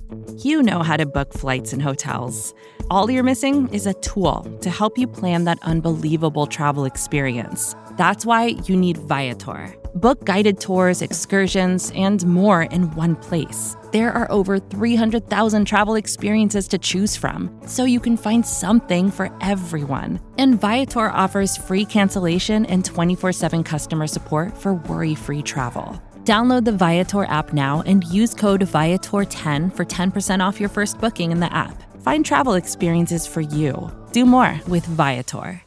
You know how to book flights and hotels. All you're missing is a tool to help you plan that unbelievable travel experience. That's why you need Viator. Book guided tours, excursions, and more in one place. There are over 300,000 travel experiences to choose from, so you can find something for everyone. And Viator offers free cancellation and 24/7 customer support for worry-free travel. Download the Viator app now and use code Viator10 for 10% off your first booking in the app. Find travel experiences for you. Do more with Viator.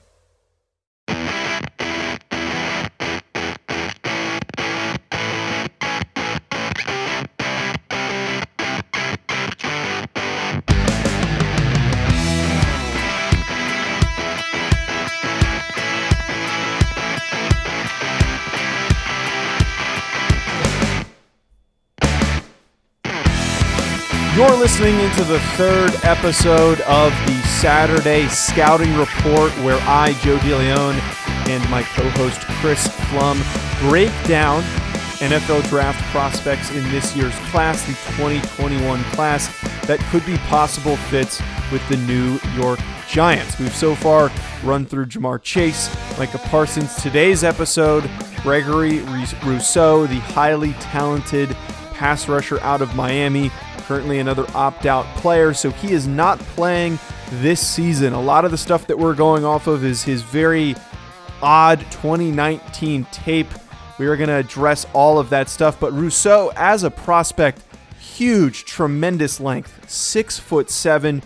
You're listening into the third episode of the Saturday Scouting Report, where I, Joe DeLeon, and my co-host Chris Flum break down NFL draft prospects in this year's class, the 2021 class, that could be possible fits with the New York Giants. We've so far run through Ja'Marr Chase, Micah Parsons. Today's episode, Gregory Rousseau, the highly talented pass rusher out of Miami, currently another opt-out player, so he is not playing this season. A lot of the stuff that we're going off of is his very odd 2019 tape. We are going to address all of that stuff, but Rousseau, as a prospect, huge, tremendous length, 6'7",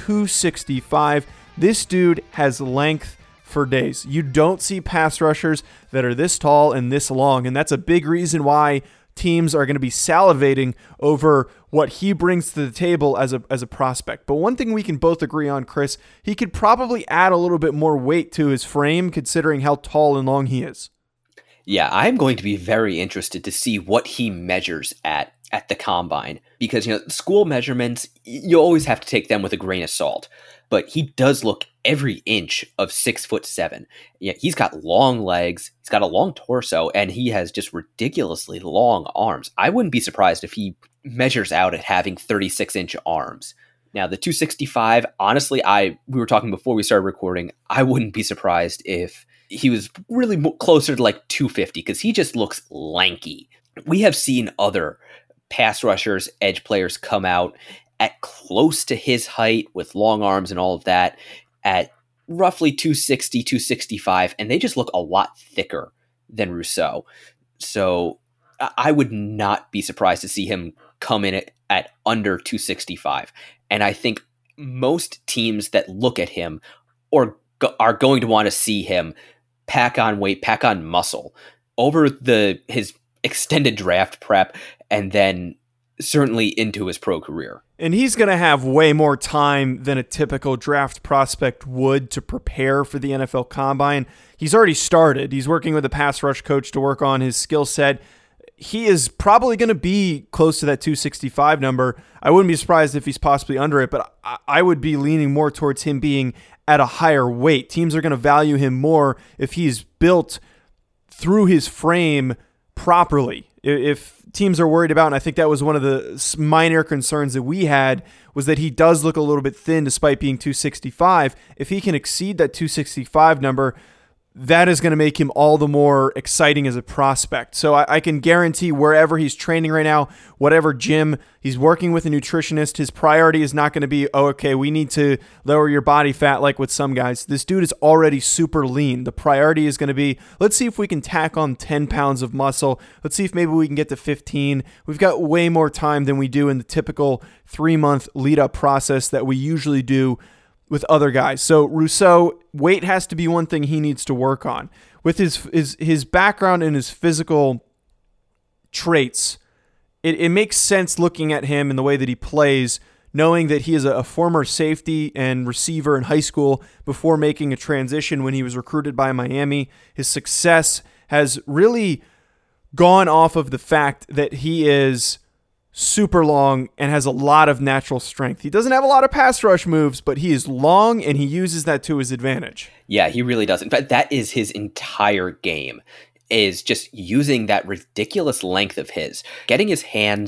265. This dude has length for days. You don't see pass rushers that are this tall and this long, and that's a big reason why teams are going to be salivating over what he brings to the table as a prospect. But one thing we can both agree on, Chris, he could probably add a little bit more weight to his frame considering how tall and long he is. Yeah, I'm going to be very interested to see what he measures at the combine, because school measurements, you always have to take them with a grain of salt. But he does look every inch of 6'7". Yeah, he's got long legs, he's got a long torso, and he has just ridiculously long arms. I wouldn't be surprised if he measures out at having 36-inch arms. Now, the 265, honestly, we were talking before we started recording, I wouldn't be surprised if he was really closer to like 250, because he just looks lanky. We have seen other pass rushers, edge players come out at close to his height with long arms and all of that at roughly 260, 265, and they just look a lot thicker than Rousseau. So I would not be surprised to see him come in at under 265. And I think most teams that look at him are going to want to see him pack on weight, pack on muscle over his extended draft prep, and then certainly into his pro career. And he's going to have way more time than a typical draft prospect would to prepare for the NFL Combine. He's already started. He's working with a pass rush coach to work on his skill set. He is probably going to be close to that 265 number. I wouldn't be surprised if he's possibly under it, but I would be leaning more towards him being at a higher weight. Teams are going to value him more if he's built through his frame properly. If teams are worried about, and I think that was one of the minor concerns that we had, was that he does look a little bit thin despite being 265. If he can exceed that 265 number, that is going to make him all the more exciting as a prospect. So I can guarantee wherever he's training right now, whatever gym, he's working with a nutritionist, his priority is not going to be, we need to lower your body fat like with some guys. This dude is already super lean. The priority is going to be, let's see if we can tack on 10 pounds of muscle. Let's see if maybe we can get to 15. We've got way more time than we do in the typical 3-month lead-up process that we usually do with other guys. So Rousseau, weight has to be one thing he needs to work on. With his background and his physical traits, it makes sense looking at him and the way that he plays, knowing that he is a former safety and receiver in high school before making a transition when he was recruited by Miami. His success has really gone off of the fact that he is super long and has a lot of natural strength. He doesn't have a lot of pass rush moves, but he is long and he uses that to his advantage. Yeah, he really does. In fact, that is his entire game, is just using that ridiculous length of his, getting his hands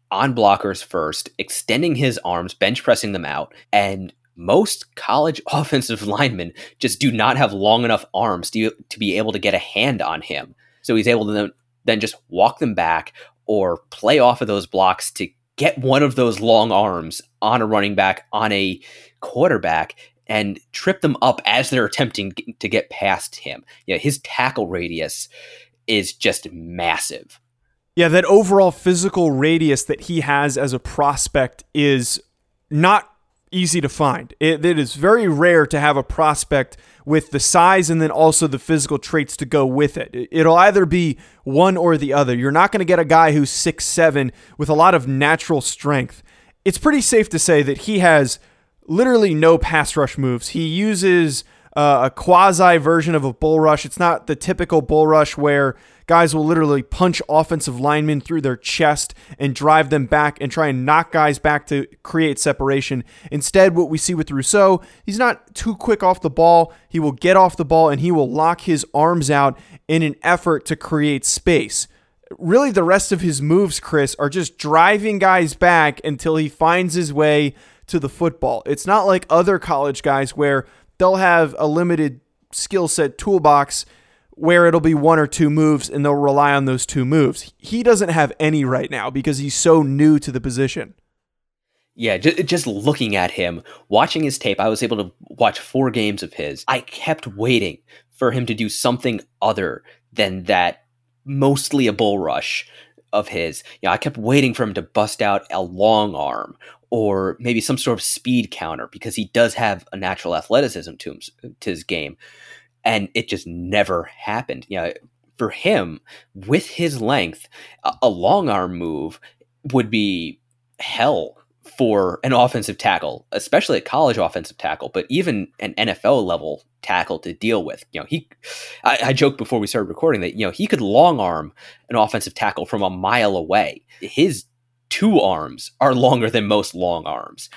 on blockers first, extending his arms, bench pressing them out, and most college offensive linemen just do not have long enough arms to be able to get a hand on him. So he's able to then just walk them back or play off of those blocks to get one of those long arms on a running back, on a quarterback, and trip them up as they're attempting to get past him. His tackle radius is just massive. Yeah, that overall physical radius that he has as a prospect is not easy to find. It is very rare to have a prospect with the size and then also the physical traits to go with it. It'll either be one or the other. You're not going to get a guy who's 6'7" with a lot of natural strength. It's pretty safe to say that he has literally no pass rush moves. He uses a quasi version of a bull rush. It's not the typical bull rush where guys will literally punch offensive linemen through their chest and drive them back and try and knock guys back to create separation. Instead, what we see with Rousseau, he's not too quick off the ball. He will get off the ball and he will lock his arms out in an effort to create space. Really, the rest of his moves, Chris, are just driving guys back until he finds his way to the football. It's not like other college guys where they'll have a limited skill set toolbox where it'll be one or two moves and they'll rely on those two moves. He doesn't have any right now because he's so new to the position. Yeah, just looking at him, watching his tape, I was able to watch 4 games of his. I kept waiting for him to do something other than that, mostly a bull rush of his. I kept waiting for him to bust out a long arm or maybe some sort of speed counter because he does have a natural athleticism to his game. And it just never happened. For him, with his length, a long arm move would be hell for an offensive tackle, especially a college offensive tackle, but even an NFL level tackle to deal with. I joked before we started recording that, he could long arm an offensive tackle from a mile away. His 2 arms are longer than most long arms.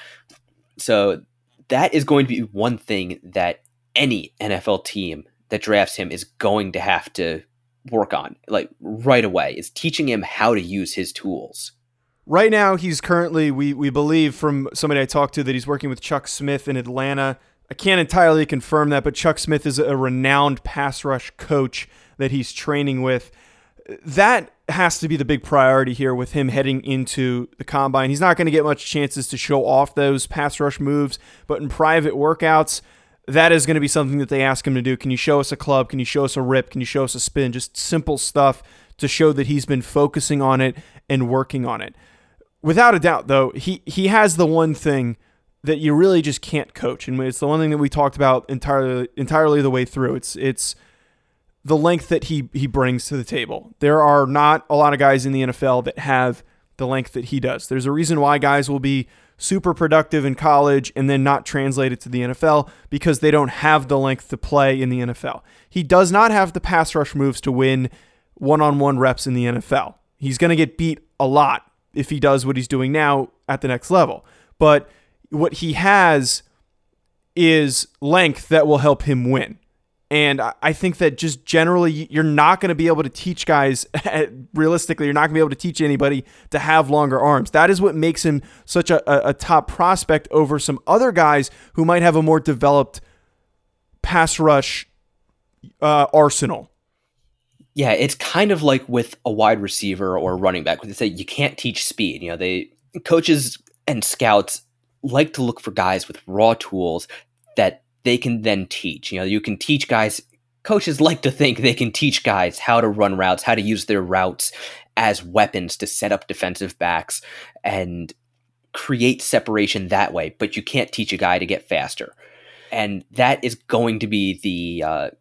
So that is going to be one thing that any NFL team that drafts him is going to have to work on, like right away, is teaching him how to use his tools. Right now, he's currently, we believe from somebody I talked to, that he's working with Chuck Smith in Atlanta. I can't entirely confirm that, but Chuck Smith is a renowned pass rush coach that he's training with. That has to be the big priority here with him heading into the combine. He's not going to get much chances to show off those pass rush moves, but in private workouts, that is going to be something that they ask him to do. Can you show us a club? Can you show us a rip? Can you show us a spin? Just simple stuff to show that he's been focusing on it and working on it. Without a doubt, though, he has the one thing that you really just can't coach, and it's the one thing that we talked about entirely the way through. It's the length that he brings to the table. There are not a lot of guys in the NFL that have the length that he does. There's a reason why guys will be super productive in college and then not translate it to the NFL because they don't have the length to play in the NFL. He does not have the pass rush moves to win one-on-one reps in the NFL. He's going to get beat a lot if he does what he's doing now at the next level. But what he has is length that will help him win. And I think that just generally, you're not going to be able to teach guys, realistically, you're not going to be able to teach anybody to have longer arms. That is what makes him such a top prospect over some other guys who might have a more developed pass rush arsenal. Yeah, it's kind of like with a wide receiver or a running back. They say you can't teach speed. Coaches and scouts like to look for guys with raw tools that they can then teach. You can teach guys, coaches like to think they can teach guys how to run routes, how to use their routes as weapons to set up defensive backs and create separation that way, but you can't teach a guy to get faster. And that is going to be the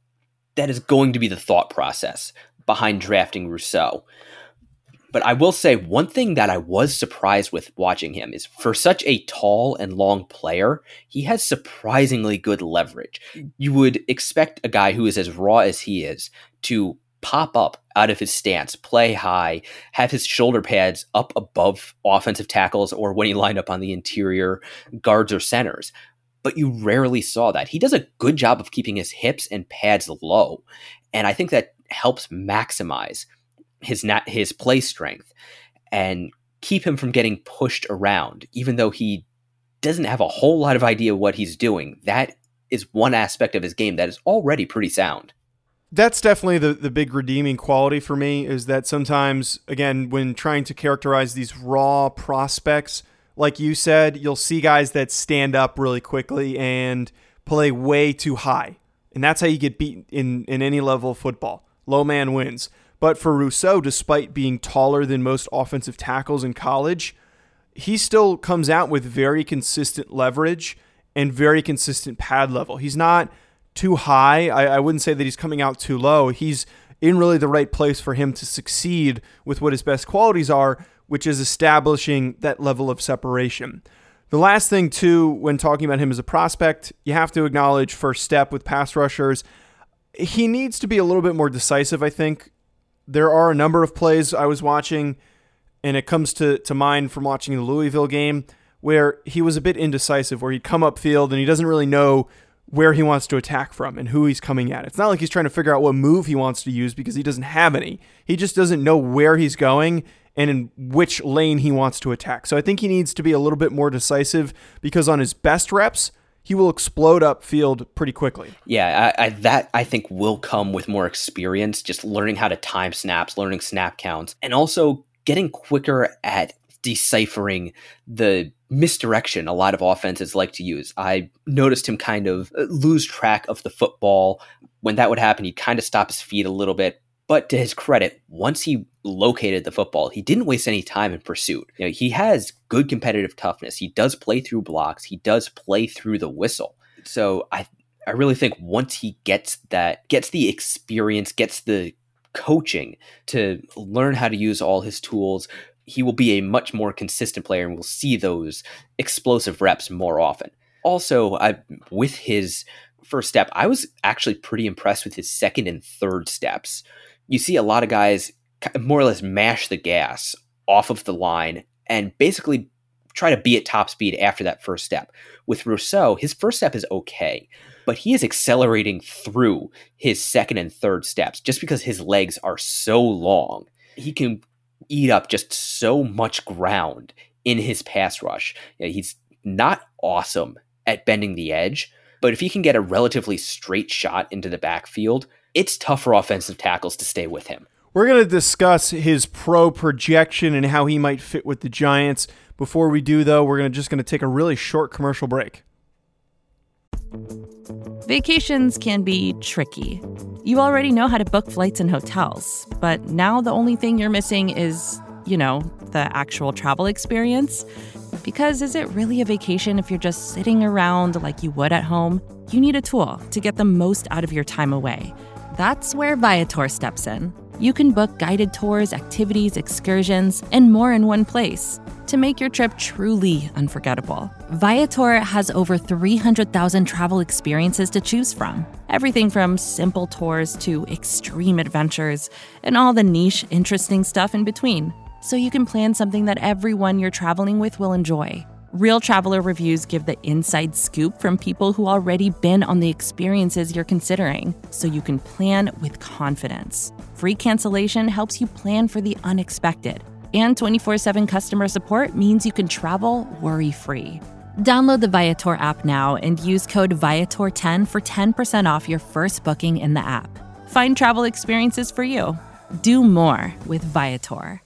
thought process behind drafting Rousseau. But I will say one thing that I was surprised with watching him is for such a tall and long player, he has surprisingly good leverage. You would expect a guy who is as raw as he is to pop up out of his stance, play high, have his shoulder pads up above offensive tackles or when he lined up on the interior guards or centers. But you rarely saw that. He does a good job of keeping his hips and pads low. And I think that helps maximize his play strength and keep him from getting pushed around, even though he doesn't have a whole lot of idea what he's doing. That is one aspect of his game that is already pretty sound. That's definitely the big redeeming quality for me, is that sometimes, again, when trying to characterize these raw prospects, like you said, you'll see guys that stand up really quickly and play way too high. And that's how you get beat in any level of football. Low man wins. But for Rousseau, despite being taller than most offensive tackles in college, he still comes out with very consistent leverage and very consistent pad level. He's not too high. I wouldn't say that he's coming out too low. He's in really the right place for him to succeed with what his best qualities are, which is establishing that level of separation. The last thing, too, when talking about him as a prospect, you have to acknowledge first step with pass rushers. He needs to be a little bit more decisive, I think. There are a number of plays I was watching, and it comes to mind from watching the Louisville game, where he was a bit indecisive, where he'd come upfield and he doesn't really know where he wants to attack from and who he's coming at. It's not like he's trying to figure out what move he wants to use because he doesn't have any. He just doesn't know where he's going and in which lane he wants to attack. So I think he needs to be a little bit more decisive, because on his best reps, he will explode upfield pretty quickly. Yeah, that I think will come with more experience, just learning how to time snaps, learning snap counts, and also getting quicker at deciphering the misdirection a lot of offenses like to use. I noticed him kind of lose track of the football. When that would happen, he'd kind of stop his feet a little bit. But to his credit, once he located the football, he didn't waste any time in pursuit. You know, he has good competitive toughness. He does play through blocks. He does play through the whistle. So I really think once he gets the experience, gets the coaching to learn how to use all his tools, he will be a much more consistent player, and we'll see those explosive reps more often. Also, with his first step, I was actually pretty impressed with his second and third steps. You see a lot of guys more or less mash the gas off of the line and basically try to be at top speed after that first step. With Rousseau, his first step is okay, but he is accelerating through his second and third steps just because his legs are so long. He can eat up just so much ground in his pass rush. You know, he's not awesome at bending the edge, but if he can get a relatively straight shot into the backfield, it's tough for offensive tackles to stay with him. We're going to discuss his pro projection and how he might fit with the Giants. Before we do, though, we're just going to take a really short commercial break. Vacations can be tricky. You already know how to book flights and hotels, but now the only thing you're missing is, the actual travel experience. Because is it really a vacation if you're just sitting around like you would at home? You need a tool to get the most out of your time away. That's where Viator steps in. You can book guided tours, activities, excursions, and more in one place to make your trip truly unforgettable. Viator has over 300,000 travel experiences to choose from. Everything from simple tours to extreme adventures and all the niche, interesting stuff in between. So you can plan something that everyone you're traveling with will enjoy. Real traveler reviews give the inside scoop from people who already been on the experiences you're considering, so you can plan with confidence. Free cancellation helps you plan for the unexpected. And 24/7 customer support means you can travel worry-free. Download the Viator app now and use code Viator10 for 10% off your first booking in the app. Find travel experiences for you. Do more with Viator.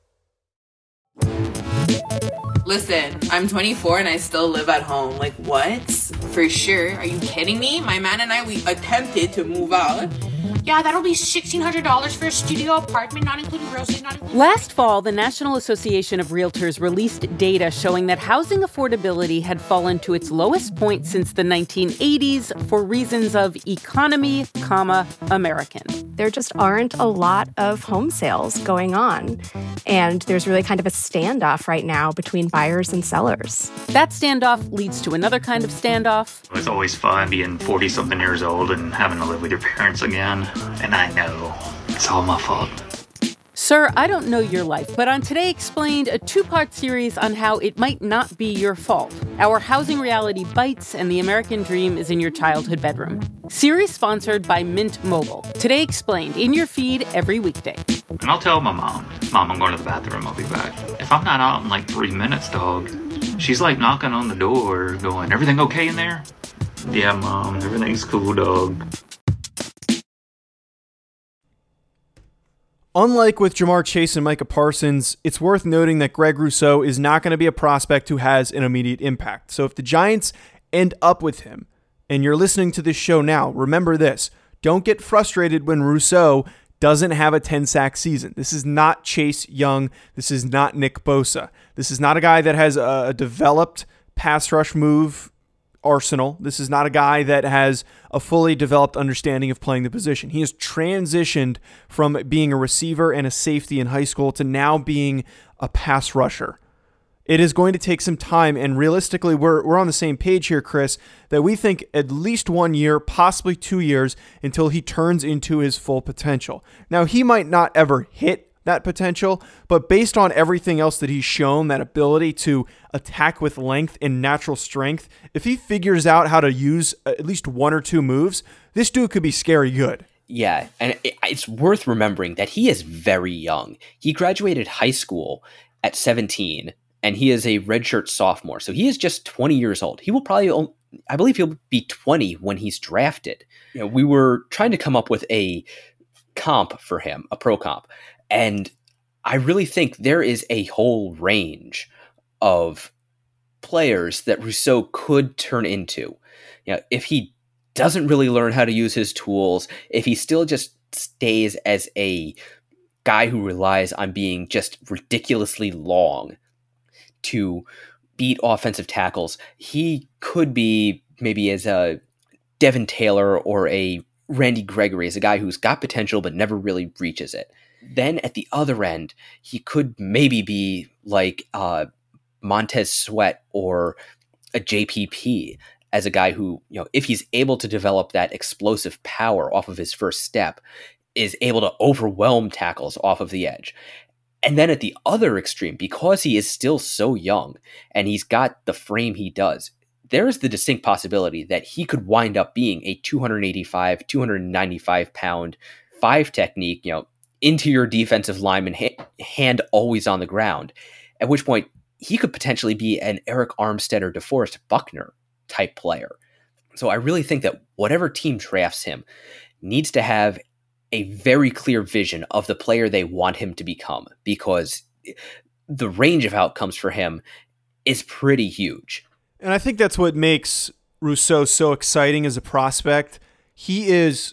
Listen, I'm 24 and I still live at home. Like, what? For sure. Are you kidding me? My man and I, we attempted to move out. Yeah, that'll be $1,600 for a studio apartment, not including groceries, not including... Last fall, the National Association of Realtors released data showing that housing affordability had fallen to its lowest point since the 1980s for reasons of economy, American. There just aren't a lot of home sales going on. And there's really kind of a standoff right now between buyers and sellers. That standoff leads to another kind of standoff. It's always fun being 40-something years old and having to live with your parents again. And I know it's all my fault. Sir, I don't know your life, but on Today Explained, a two-part series on how it might not be your fault. Our housing reality bites and the American dream is in your childhood bedroom. Series sponsored by Mint Mobile. Today Explained, in your feed every weekday. And I'll tell my mom, I'm going to the bathroom, I'll be back. if I'm not out in like 3 minutes, dog, she's like knocking on the door going, everything okay in there? Yeah, Mom, everything's cool, dog. Unlike with Jamar Chase and Micah Parsons, it's worth noting that Greg Rousseau is not going to be a prospect who has an immediate impact. So if the Giants end up with him, and you're listening to this show now, remember this. Don't get frustrated when Rousseau doesn't have a 10-sack season. This is not Chase Young. This is not Nick Bosa. This is not a guy that has a developed pass rush move arsenal. This is not a guy that has a fully developed understanding of playing the position. He has transitioned from being a receiver and a safety in high school to now being a pass rusher. It is going to take some time, and realistically, we're on the same page here, Chris, that we think at least 1 year, possibly 2 years, until he turns into his full potential. Now, he might not ever hit that potential, but based on everything else that he's shown, that ability to attack with length and natural strength, if he figures out how to use at least one or two moves, this dude could be scary good. Yeah, and it's worth remembering that he is very young. He graduated high school at 17, and he is a redshirt sophomore, so he is just 20 years old. He will probably, I believe he'll be 20 when he's drafted. You know, we were trying to come up with a comp for him, a pro comp, and I really think there is a whole range of players that Rousseau could turn into. You know, if he doesn't really learn how to use his tools, if he still just stays as a guy who relies on being just ridiculously long to beat offensive tackles, he could be maybe as a Devin Taylor or a Randy Gregory, as a guy who's got potential but never really reaches it. Then at the other end, he could maybe be like Montez Sweat or a JPP, as a guy who, you know, if he's able to develop that explosive power off of his first step, is able to overwhelm tackles off of the edge. And then at the other extreme, because he is still so young and he's got the frame he does, there is the distinct possibility that he could wind up being a 285, 295 pound 5 technique, you know, interior defensive lineman, hand always on the ground, at which point he could potentially be an Eric Armstead or DeForest Buckner type player. So I really think that whatever team drafts him needs to have a very clear vision of the player they want him to become, because the range of outcomes for him is pretty huge. And I think that's what makes Rousseau so exciting as a prospect. He is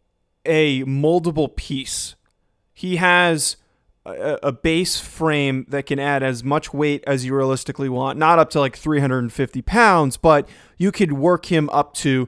a moldable piece. He has a base frame that can add as much weight as you realistically want, not up to like 350 pounds, but you could work him up to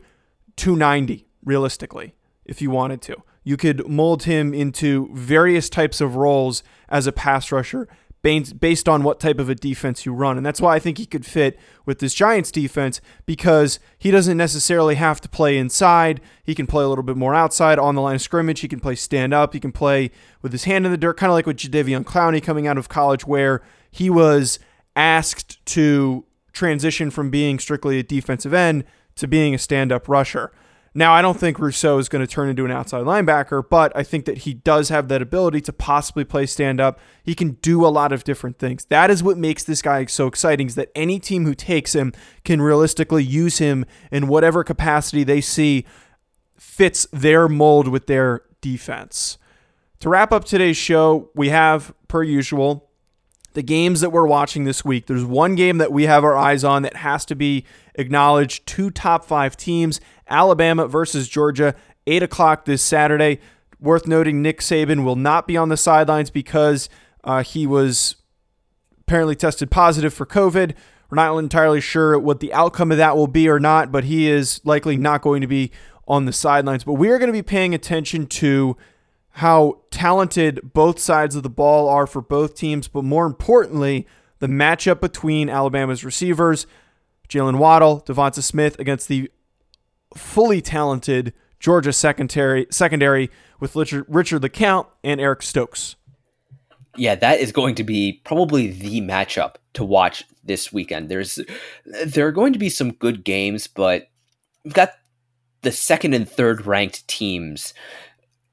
290 realistically if you wanted to. You could mold him into various types of roles as a pass rusher based on what type of a defense you run. And that's why I think he could fit with this Giants defense, because he doesn't necessarily have to play inside. He can play a little bit more outside on the line of scrimmage. He can play stand up. He can play with his hand in the dirt, kind of like with Jadeveon Clowney coming out of college, where he was asked to transition from being strictly a defensive end to being a stand-up rusher. Now, I don't think Rousseau is going to turn into an outside linebacker, but I think that he does have that ability to possibly play stand-up. He can do a lot of different things. That is what makes this guy so exciting, is that any team who takes him can realistically use him in whatever capacity they see fits their mold with their defense. To wrap up today's show, we have, per usual, the games that we're watching this week. There's one game that we have our eyes on that has to be acknowledged. 2 top 5 teams, Alabama versus Georgia, 8 o'clock this Saturday. Worth noting, Nick Saban will not be on the sidelines because he was apparently tested positive for COVID. We're not entirely sure what the outcome of that will be or not, but he is likely not going to be on the sidelines. But we are going to be paying attention to how talented both sides of the ball are for both teams, but more importantly, the matchup between Alabama's receivers, Jalen Waddle, Devonta Smith, against the fully talented Georgia secondary with Richard LeCounte and Eric Stokes. Yeah, that is going to be probably the matchup to watch this weekend. There are going to be some good games, but we've got the second and third ranked teams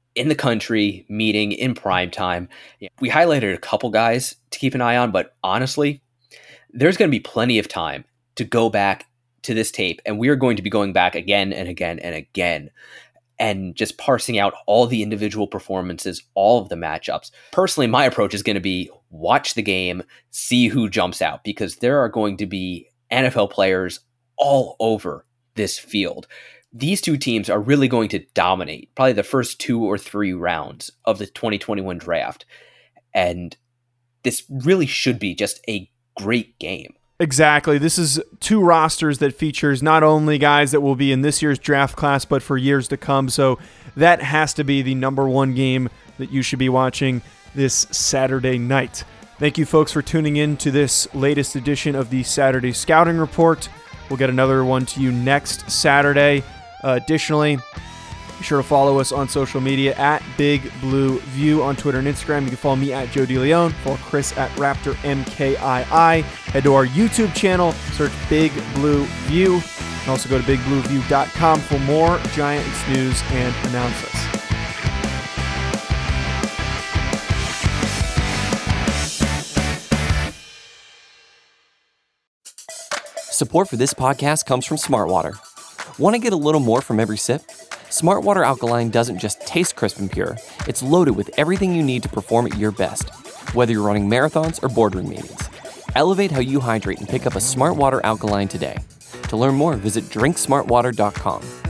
in the country, meeting in prime time. We highlighted a couple guys to keep an eye on, but honestly, there's going to be plenty of time to go back to this tape, and we are going to be going back again and again and again and just parsing out all the individual performances, all of the matchups. Personally, my approach is going to be watch the game, see who jumps out, because there are going to be NFL players all over this field. These two teams are really going to dominate probably the first 2 or 3 rounds of the 2021 draft. And this really should be just a great game. Exactly. This is 2 rosters that features not only guys that will be in this year's draft class, but for years to come. So that has to be the number 1 game that you should be watching this Saturday night. Thank you, folks, for tuning in to this latest edition of the Saturday Scouting Report. We'll get another one to you next Saturday. Additionally, be sure to follow us on social media at Big Blue View on Twitter and Instagram. You can follow me at Joe DeLeon, follow Chris at Raptor MKII. Head to our YouTube channel, search Big Blue View, and also go to bigblueview.com for more Giants news and analysis. Support for this podcast comes from Smartwater. Want to get a little more from every sip? Smartwater Alkaline doesn't just taste crisp and pure, it's loaded with everything you need to perform at your best, whether you're running marathons or boardroom meetings. Elevate how you hydrate and pick up a Smartwater Alkaline today. To learn more, visit drinksmartwater.com.